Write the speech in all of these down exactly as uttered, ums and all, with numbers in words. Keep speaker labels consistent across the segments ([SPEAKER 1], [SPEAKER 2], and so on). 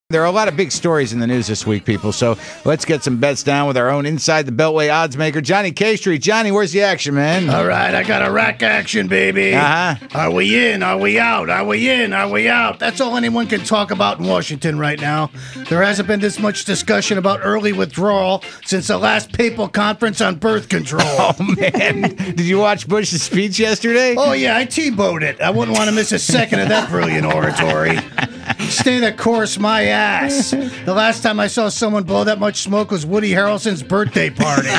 [SPEAKER 1] There are a lot of big stories in the news this week, people, so let's get some bets down with our own Inside the Beltway odds maker, Johnny K Street. Johnny, where's the action, man?
[SPEAKER 2] All right, I got a rack action, baby.
[SPEAKER 1] Uh-huh.
[SPEAKER 2] Are we in? Are we out? Are we in? Are we out? That's all anyone can talk about in Washington right now. There hasn't been this much discussion about early withdrawal since the last papal conference on birth control.
[SPEAKER 1] Oh, man. Did you watch Bush's speech yesterday?
[SPEAKER 2] Oh, yeah, I T-bowed it. I wouldn't want to miss a second of that brilliant oratory. Stay the course, my ass. The last time I saw someone blow that much smoke was Woody Harrelson's birthday party.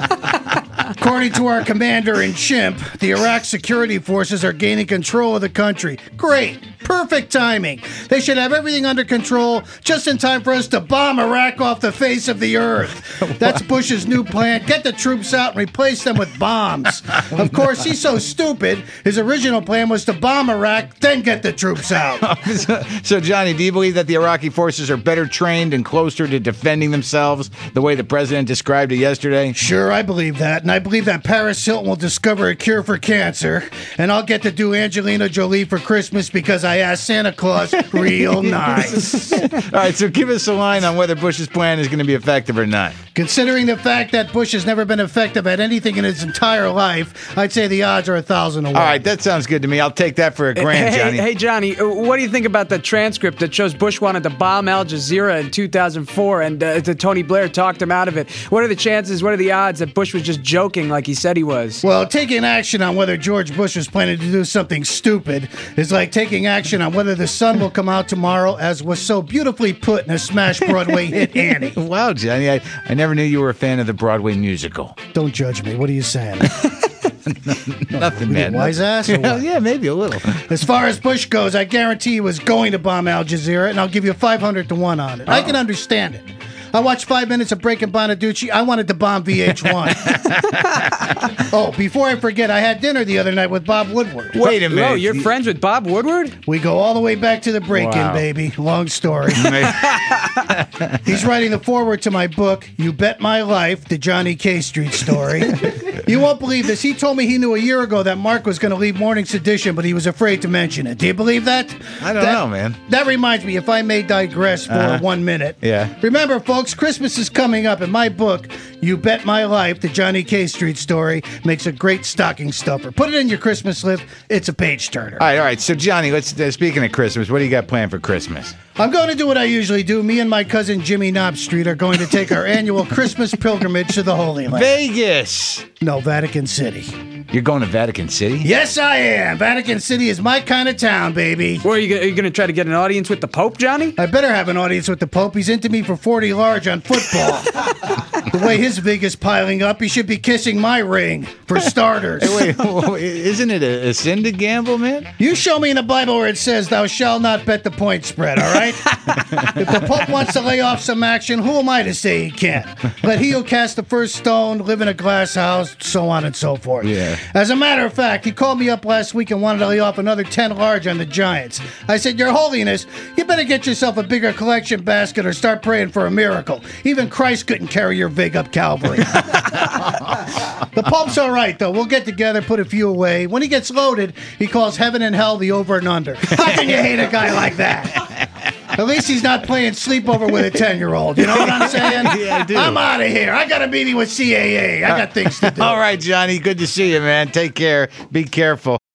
[SPEAKER 2] According to our commander-in-chief, the Iraq security forces are gaining control of the country. Great. Perfect timing. They should have everything under control just in time for us to bomb Iraq off the face of the earth. That's Bush's new plan. Get the troops out and replace them with bombs. Of course, he's so stupid. His original plan was to bomb Iraq, then get the troops out.
[SPEAKER 1] so, so, Johnny, do you believe that the Iraqi forces are better trained and closer to defending themselves the way the president described it yesterday?
[SPEAKER 2] Sure, I believe that. And I believe that Paris Hilton will discover a cure for cancer. And I'll get to do Angelina Jolie for Christmas because I asked Santa Claus real nice.
[SPEAKER 1] All right, so give us a line on whether Bush's plan is going to be effective or not.
[SPEAKER 2] Considering the fact that Bush has never been effective at anything in his entire life, I'd say the odds are a thousand to one.
[SPEAKER 1] All right, that sounds good to me. I'll take that for a grand,
[SPEAKER 3] hey,
[SPEAKER 1] Johnny.
[SPEAKER 3] Hey, Johnny, what do you think about the transcript that shows Bush wanted to bomb Al Jazeera in two thousand four and uh, Tony Blair talked him out of it? What are the chances, what are the odds that Bush was just joking like he said he was?
[SPEAKER 2] Well, taking action on whether George Bush was planning to do something stupid is like taking action on whether the sun will come out tomorrow, as was so beautifully put in a smash Broadway hit, Annie.
[SPEAKER 1] Wow, Johnny, I, I never knew you were a fan of the Broadway musical.
[SPEAKER 2] Don't judge me. What are you saying?
[SPEAKER 1] Nothing, man.
[SPEAKER 2] Wise ass? Or what?
[SPEAKER 1] Yeah, maybe a little.
[SPEAKER 2] As far as Bush goes, I guarantee he was going to bomb Al Jazeera, and I'll give you five hundred to one on it. Uh-oh. I can understand it. I watched five minutes of Breaking Bonaducci. I wanted to bomb V H one. Oh, before I forget, I had dinner the other night with Bob Woodward.
[SPEAKER 1] Wait a minute.
[SPEAKER 3] Oh, you're friends with Bob Woodward?
[SPEAKER 2] We go all the way back to the break-in,
[SPEAKER 1] Wow.
[SPEAKER 2] baby. Long story. He's writing the foreword to my book, You Bet My Life, the Johnny K Street story. You won't believe this. He told me he knew a year ago that Mark was going to leave Morning Sedition, but he was afraid to mention it. Do you believe that?
[SPEAKER 1] I don't
[SPEAKER 2] that,
[SPEAKER 1] know, man.
[SPEAKER 2] That reminds me, if I may digress for
[SPEAKER 1] Uh-huh.
[SPEAKER 2] one minute.
[SPEAKER 1] Yeah.
[SPEAKER 2] Remember, folks, Christmas is coming up, and my book, You Bet My Life, the Johnny K Street story, makes a great stocking stuffer. Put it in your Christmas list. It's a page-turner.
[SPEAKER 1] All right, all right. So, Johnny, let's. Uh, speaking of Christmas, what do you got planned for Christmas?
[SPEAKER 2] I'm going to do what I usually do. Me and my cousin Jimmy Knobstreet are going to take our annual Christmas pilgrimage to the Holy Land.
[SPEAKER 1] Vegas.
[SPEAKER 2] No, Vatican City.
[SPEAKER 1] You're going to Vatican City?
[SPEAKER 2] Yes, I am. Vatican City is my kind of town, baby.
[SPEAKER 3] Well, are you, are you going to try to get an audience with the Pope, Johnny?
[SPEAKER 2] I better have an audience with the Pope. He's into me for forty large on football. The way his vig is piling up, he should be kissing my ring, for starters.
[SPEAKER 1] Hey, wait, isn't it a, a sin to gamble, man?
[SPEAKER 2] You show me in the Bible where it says, thou shalt not bet the point spread, all right? If the Pope wants to lay off some action, who am I to say he can't? Let he who cast the first stone live in a glass house, so on and so forth.
[SPEAKER 1] Yeah.
[SPEAKER 2] As a matter of fact, he called me up last week and wanted to lay off another ten large on the Giants. I said, Your Holiness, you better get yourself a bigger collection basket or start praying for a miracle. Even Christ couldn't carry your vig up Calvary. The Pope's all right, though. We'll get together, put a few away. When he gets loaded, he calls heaven and hell the over and under. How can you hate a guy like that? At least he's not playing sleepover with a ten-year-old. You know what I'm saying?
[SPEAKER 1] Yeah, I do.
[SPEAKER 2] I'm out of here. I got a meeting with C A A. I got things to do.
[SPEAKER 1] All right, Johnny. Good to see you, man. Take care. Be careful.